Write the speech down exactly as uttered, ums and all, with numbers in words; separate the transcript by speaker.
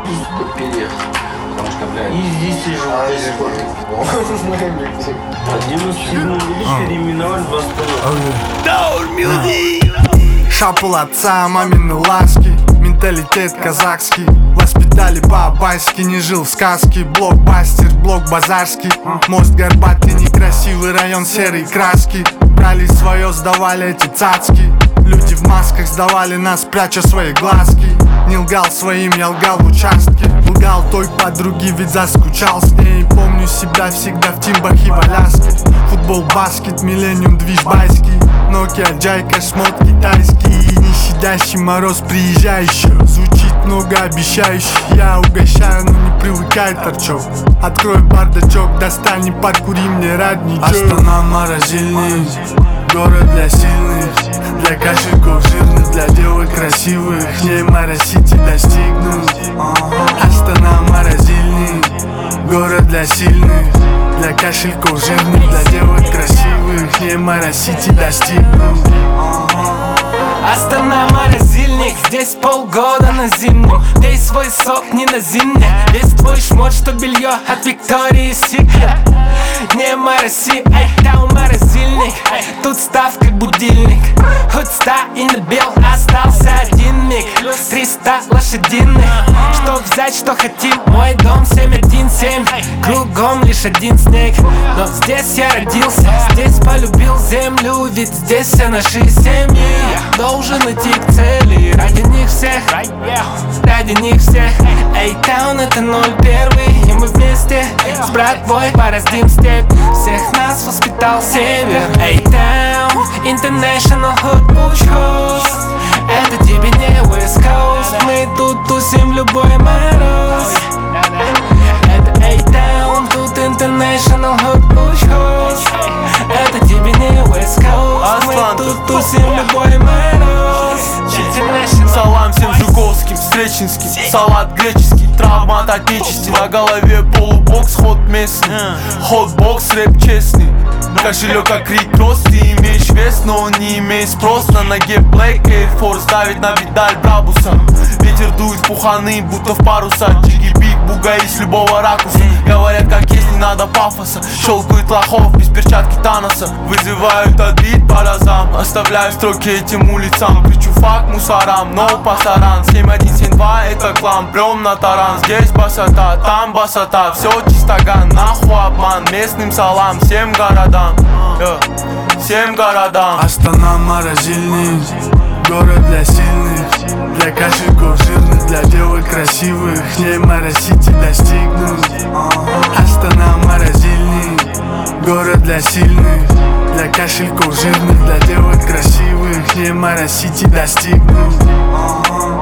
Speaker 1: тут переехал. Потому что, блядь, и здесь сижу до сих пор. А девяносто седьмом году переименовали в Астану.
Speaker 2: Шапал отца, мамины ласки, менталитет казахский. Воспитали по-абайски, не жил в сказке. Блокбастер, блок базарский. Мост горбатый, некрасивый район серой краски. Брали свое, сдавали эти цацки. Люди в масках сдавали нас, пряча свои глазки. Не лгал своим, я лгал в участке. Лгал той подруги, ведь заскучал с ней. Помню себя всегда в тимбах и в Аляске. Футбол, баскет, миллениум, движ байский. Nokia, Джайка, шмот китайский. И не щадящий мороз приезжающий. Звучит многообещающе. Я угощаю, но не привыкай, торчок. Открой бардачок, достань и подкури мне родничок. Астана морозильник, город для сильных, для кошельков жирных, для девок красивых. Неймара Сити достигнуть. Астана морозильник, город для сильных, для кошельков жирных, для девок красивых. Неймара Сити достигнуть.
Speaker 3: Астана морозильник, здесь полгода на зимнем. Пей свой сок не на зимне. Весь твой шмот, что белье от Виктории Секрет. Не мороси, эй, там морозильник. Тут став как будильник. Хоть ста и набил, остался один миг. Триста лошадиных. Что взять, что хотим, мой дом семь один семь. Кругом лишь один снег. Но здесь я родился, здесь полюбил землю. Ведь здесь все наши семьи. Должен идти к цели, ради них всех, ради них всех. Эй, таун это ноль первый, и мы вместе с братвой пораздим степь. Всех нас воспитал север. Эй, таун, international hood push host. Это тебе не West Coast. Мы тут тусим в любой мороз. Это эй, таун, тут international hood push host. Это тебе не West Coast. Мы тут тусим в любой мороз.
Speaker 4: Салам всем жуковским, встреченским. Салат греческий, травма от отечества. На голове полубокс, ход местный. Хотбокс, рэп честный. Кошелек как Крик-Кросс, ты имеешь вес, но он не имеет спрос. На ноге Black Air Force давит на педаль Брабуса. Ветер дует пуханы, будто в паруса. Джиги-биг, бугаи с любого ракурса. Говорят, как если надо пафоса. Щелкают лохов без перчатки Таноса. Вызывают отбит по разам. Оставляю строки этим улицам. Кричу фак мусорам, но пасаран. Семь один семь два это клан, прям на таран. Здесь басота, там басота. Все чистоган, нахуй обман. Местным салам, всем городам, yeah. Всем городам.
Speaker 2: Астана морозильник, город для сильных, для кошельков жирных, для девок красивых. Неймара Сити достигнуть. Астана морозильник, город для сильных, для кошельков жирных, для девок красивых. Неймара Сити достигнуть.